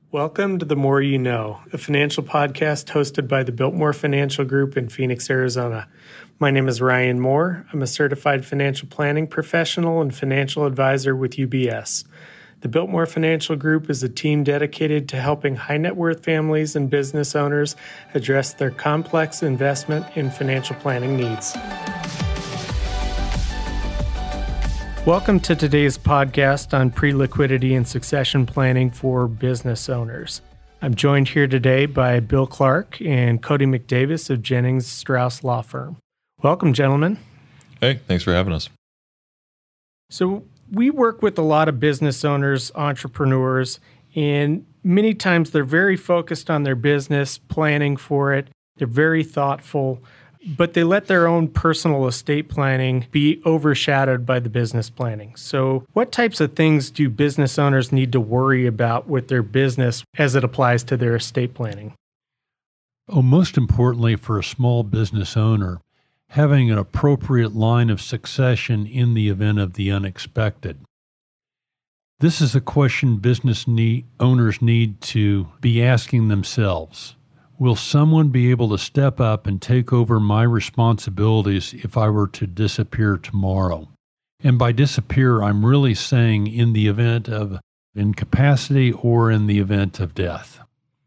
Welcome to The More You Know, a financial podcast hosted by the Biltmore Financial Group in Phoenix, Arizona. My name is Ryan Moore. I'm a certified financial planning professional and financial advisor with UBS. The Biltmore Financial Group is a team dedicated to helping high net worth families and business owners address their complex investment and financial planning needs. Welcome to today's podcast on pre-liquidity and succession planning for business owners. I'm joined here today by Bill Clark and Cody McDavis of Jennings Strauss Law Firm. Welcome, gentlemen. Hey, thanks for having us. So we work with a lot of business owners, entrepreneurs, and many times they're very focused on their business, planning for it. They're very thoughtful, but they let their own personal estate planning be overshadowed by the business planning. So what types of things do business owners need to worry about with their business as it applies to their estate planning? Most importantly for a small business owner, having an appropriate line of succession in the event of the unexpected. This is a question business owners need to be asking themselves. Will someone be able to step up and take over my responsibilities if I were to disappear tomorrow? And by disappear, I'm really saying in the event of incapacity or in the event of death.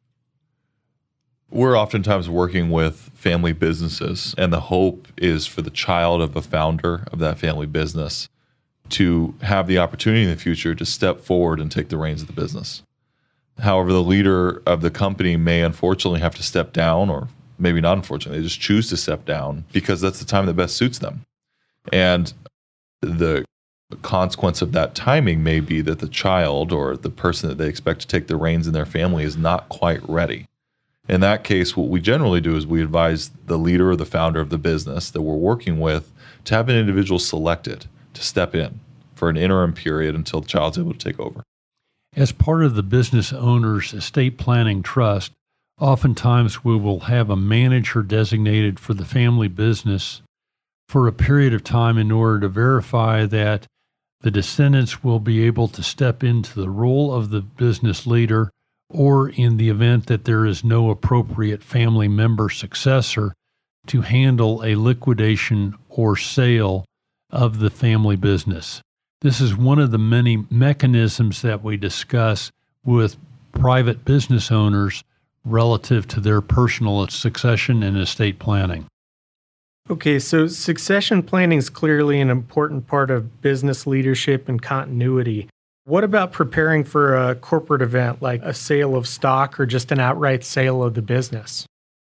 We're oftentimes working with family businesses, and the hope is for the child of a founder of that family business to have the opportunity in the future to step forward and take the reins of the business. However, the leader of the company may unfortunately have to step down, or maybe not unfortunately, they just choose to step down because that's the time that best suits them. And the consequence of that timing may be that the child or the person that they expect to take the reins in their family is not quite ready. In that case, what we generally do is we advise the leader or the founder of the business that we're working with to have an individual selected to step in for an interim period until the child's able to take over. As part of the business owner's estate planning trust, oftentimes we will have a manager designated for the family business for a period of time in order to verify that the descendants will be able to step into the role of the business leader, or in the event that there is no appropriate family member successor, to handle a liquidation or sale of the family business. This is one of the many mechanisms that we discuss with private business owners relative to their personal succession and estate planning. Okay, so succession planning is clearly an important part of business leadership and continuity. What about preparing for a corporate event like a sale of stock or just an outright sale of the business?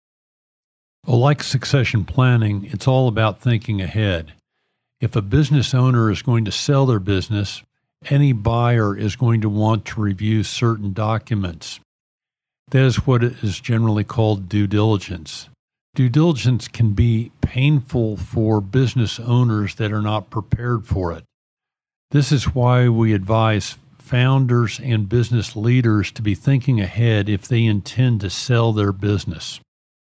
Well, like succession planning, it's all about thinking ahead. If a business owner is going to sell their business, any buyer is going to want to review certain documents. That is what is generally called due diligence. Due diligence can be painful for business owners that are not prepared for it. This is why we advise founders and business leaders to be thinking ahead if they intend to sell their business.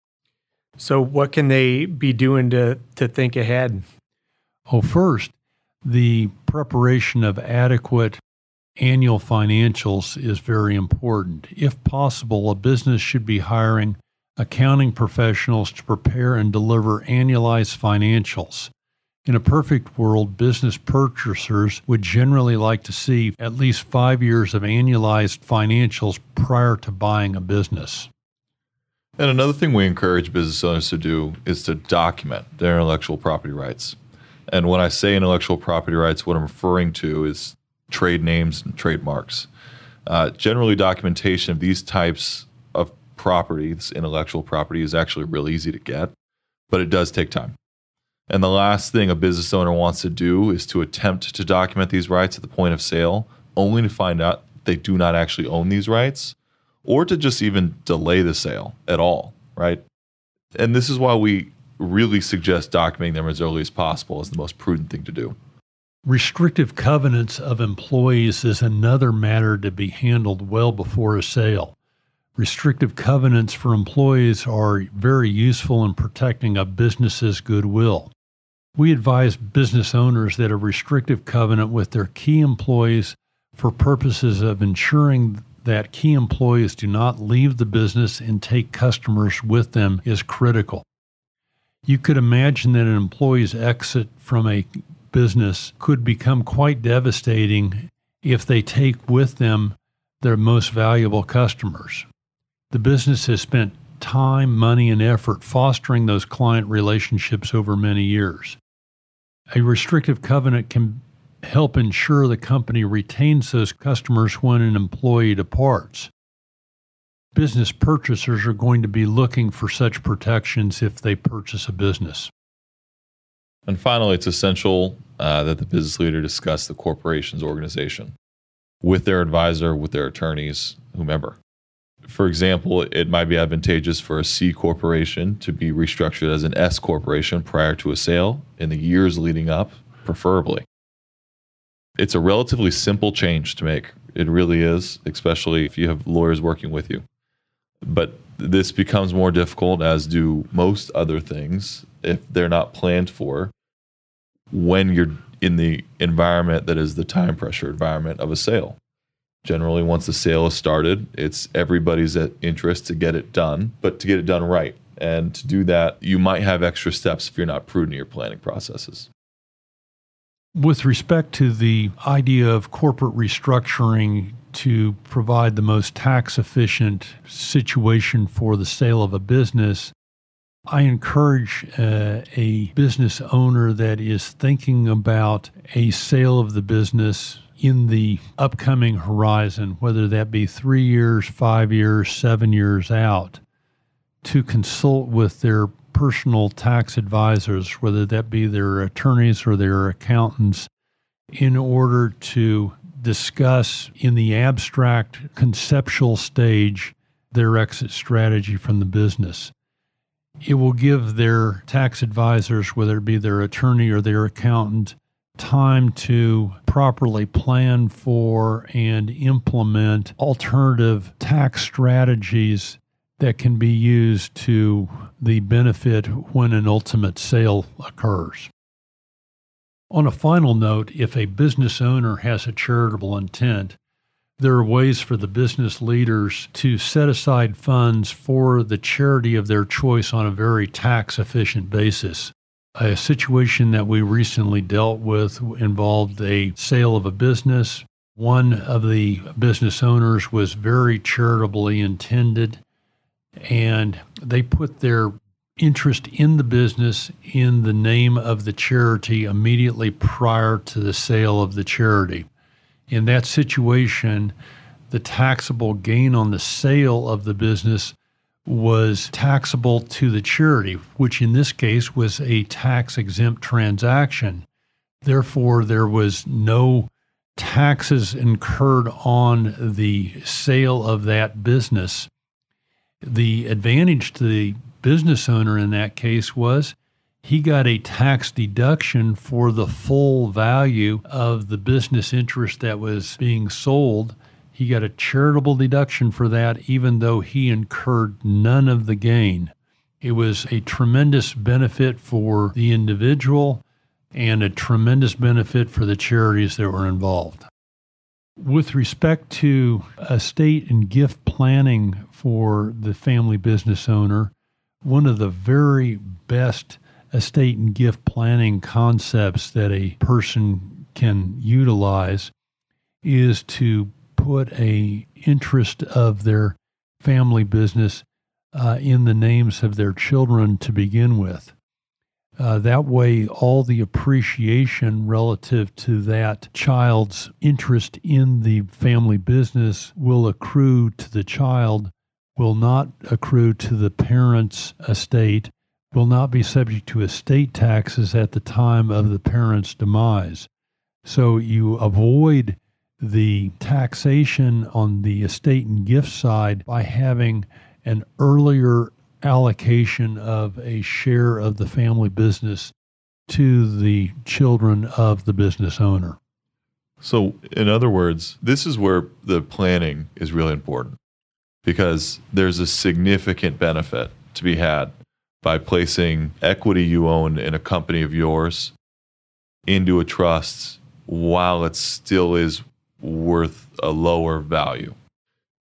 So what can they be doing to think ahead? First, the preparation of adequate annual financials is very important. If possible, a business should be hiring accounting professionals to prepare and deliver annualized financials. In a perfect world, business purchasers would generally like to see at least 5 years of annualized financials prior to buying a business. And another thing we encourage business owners to do is to document their intellectual property rights. And when I say intellectual property rights, what I'm referring to is trade names and trademarks. Generally, documentation of these types of property, this intellectual property, is actually really easy to get, but it does take time. And the last thing a business owner wants to do is to attempt to document these rights at the point of sale, only to find out they do not actually own these rights, or to just even delay the sale at all, right? And this is why we really suggest documenting them as early as possible as the most prudent thing to do. Restrictive covenants of employees is another matter to be handled well before a sale. Restrictive covenants for employees are very useful in protecting a business's goodwill. We advise business owners that a restrictive covenant with their key employees for purposes of ensuring that key employees do not leave the business and take customers with them is critical. You could imagine that an employee's exit from a business could become quite devastating if they take with them their most valuable customers. The business has spent time, money, and effort fostering those client relationships over many years. A restrictive covenant can help ensure the company retains those customers when an employee departs. Business purchasers are going to be looking for such protections if they purchase a business. And finally, it's essential that the business leader discuss the corporation's organization with their advisor, with their attorneys, whomever. For example, it might be advantageous for a C corporation to be restructured as an S corporation prior to a sale in the years leading up, preferably. It's a relatively simple change to make. It really is, especially if you have lawyers working with you. But this becomes more difficult, as do most other things, if they're not planned for when you're in the environment that is the time pressure environment of a sale. Generally, once the sale is started, it's everybody's interest to get it done, but to get it done right. And to do that, you might have extra steps if you're not prudent in your planning processes. With respect to the idea of corporate restructuring to provide the most tax-efficient situation for the sale of a business, I encourage a business owner that is thinking about a sale of the business in the upcoming horizon, whether that be 3 years, 5 years, 7 years out, to consult with their personal tax advisors, whether that be their attorneys or their accountants, in order to discuss in the abstract conceptual stage their exit strategy from the business. It will give their tax advisors, whether it be their attorney or their accountant, time to properly plan for and implement alternative tax strategies that can be used to the benefit when an ultimate sale occurs. On a final note, if a business owner has a charitable intent, there are ways for the business leaders to set aside funds for the charity of their choice on a very tax-efficient basis. A situation that we recently dealt with involved a sale of a business. One of the business owners was very charitably intended, and they put their interest in the business in the name of the charity immediately prior to the sale of the charity. In that situation, the taxable gain on the sale of the business was taxable to the charity, which in this case was a tax-exempt transaction. Therefore, there was no taxes incurred on the sale of that business. The advantage to the business owner in that case was he got a tax deduction for the full value of the business interest that was being sold. He got a charitable deduction for that, even though he incurred none of the gain. It was a tremendous benefit for the individual and a tremendous benefit for the charities that were involved. With respect to estate and gift planning for the family business owner, one of the very best estate and gift planning concepts that a person can utilize is to put an interest of their family business in the names of their children to begin with. That way, all the appreciation relative to that child's interest in the family business will accrue to the child, will not accrue to the parent's estate, will not be subject to estate taxes at the time of the parent's demise. So you avoid the taxation on the estate and gift side by having an earlier allocation of a share of the family business to the children of the business owner. So, in other words, this is where the planning is really important, because there's a significant benefit to be had by placing equity you own in a company of yours into a trust while it still is worth a lower value.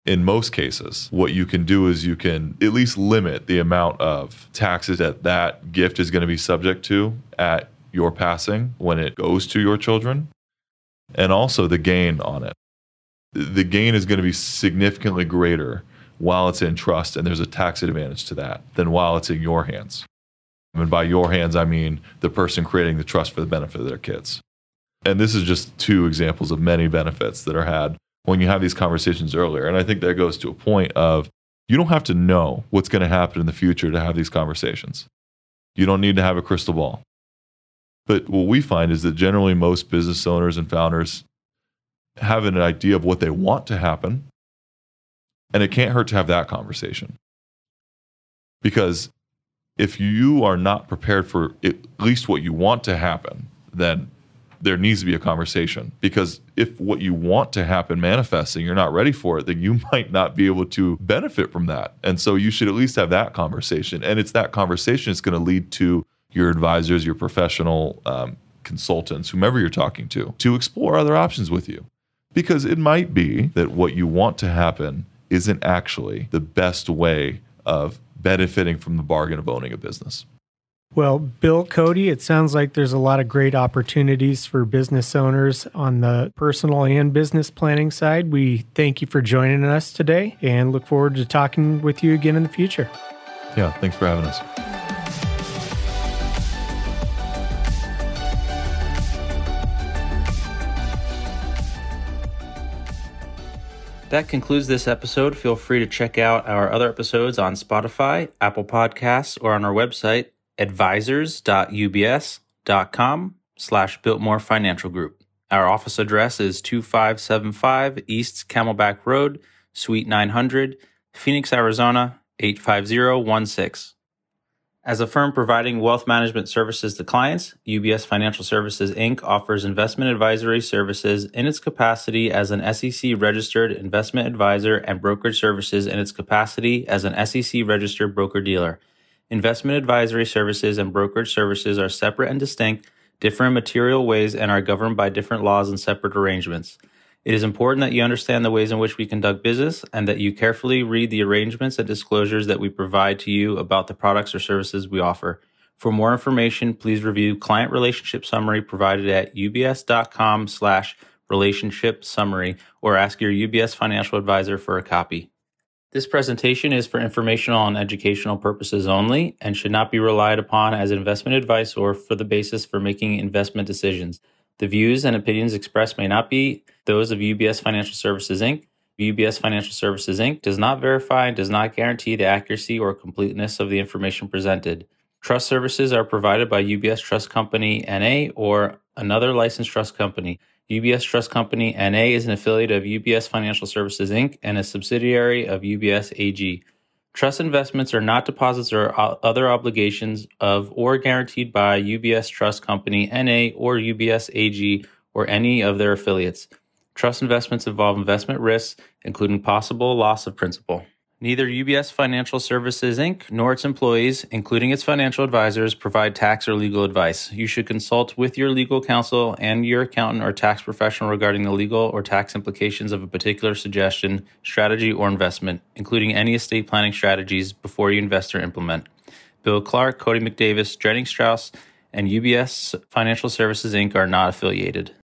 In most cases, what you can do is you can at least limit the amount of taxes that gift is going to be subject to at your passing when it goes to your children, and also the gain on it. The gain is going to be significantly greater while it's in trust, and there's a tax advantage to that, than while it's in your hands. And by your hands, I mean the person creating the trust for the benefit of their kids. And this is just 2 examples of many benefits that are had when you have these conversations earlier. And I think that goes to a point of you don't have to know what's going to happen in the future to have these conversations. You don't need to have a crystal ball. But what we find is that generally most business owners and founders have an idea of what they want to happen. And it can't hurt to have that conversation. Because if you are not prepared for at least what you want to happen, then there needs to be a conversation. Because if what you want to happen manifesting, you're not ready for it, then you might not be able to benefit from that. And so you should at least have that conversation. And it's that conversation that's going to lead to your advisors, your professional consultants, whomever you're talking to explore other options with you. Because it might be that what you want to happen isn't actually the best way of benefiting from the bargain of owning a business. Well, Bill, Cody, it sounds like there's a lot of great opportunities for business owners on the personal and business planning side. We thank you for joining us today and look forward to talking with you again in the future. Yeah, thanks for having us. That concludes this episode. Feel free to check out our other episodes on Spotify, Apple Podcasts, or on our website, advisors.ubs.com/Biltmore Financial Group. Our office address is 2575 East Camelback Road, Suite 900, Phoenix, Arizona, 85016. As a firm providing wealth management services to clients, UBS Financial Services, Inc. offers investment advisory services in its capacity as an SEC-registered investment advisor and brokerage services in its capacity as an SEC-registered broker-dealer. Investment advisory services and brokerage services are separate and distinct, differ in material ways, and are governed by different laws and separate arrangements. It is important that you understand the ways in which we conduct business and that you carefully read the arrangements and disclosures that we provide to you about the products or services we offer. For more information, please review Client Relationship Summary provided at ubs.com/relationship summary or ask your UBS financial advisor for a copy. This presentation is for informational and educational purposes only and should not be relied upon as investment advice or for the basis for making investment decisions. The views and opinions expressed may not be those of UBS Financial Services, Inc. UBS Financial Services, Inc. does not verify and does not guarantee the accuracy or completeness of the information presented. Trust services are provided by UBS Trust Company, N.A. or another licensed trust company. UBS Trust Company, N.A. is an affiliate of UBS Financial Services, Inc. and a subsidiary of UBS AG. Trust investments are not deposits or other obligations of or guaranteed by UBS Trust Company, N.A. or UBS AG or any of their affiliates. Trust investments involve investment risks, including possible loss of principal. Neither UBS Financial Services, Inc., nor its employees, including its financial advisors, provide tax or legal advice. You should consult with your legal counsel and your accountant or tax professional regarding the legal or tax implications of a particular suggestion, strategy, or investment, including any estate planning strategies before you invest or implement. Bill Clark, Cody McDavis, Jennings Strauss, and UBS Financial Services, Inc. are not affiliated.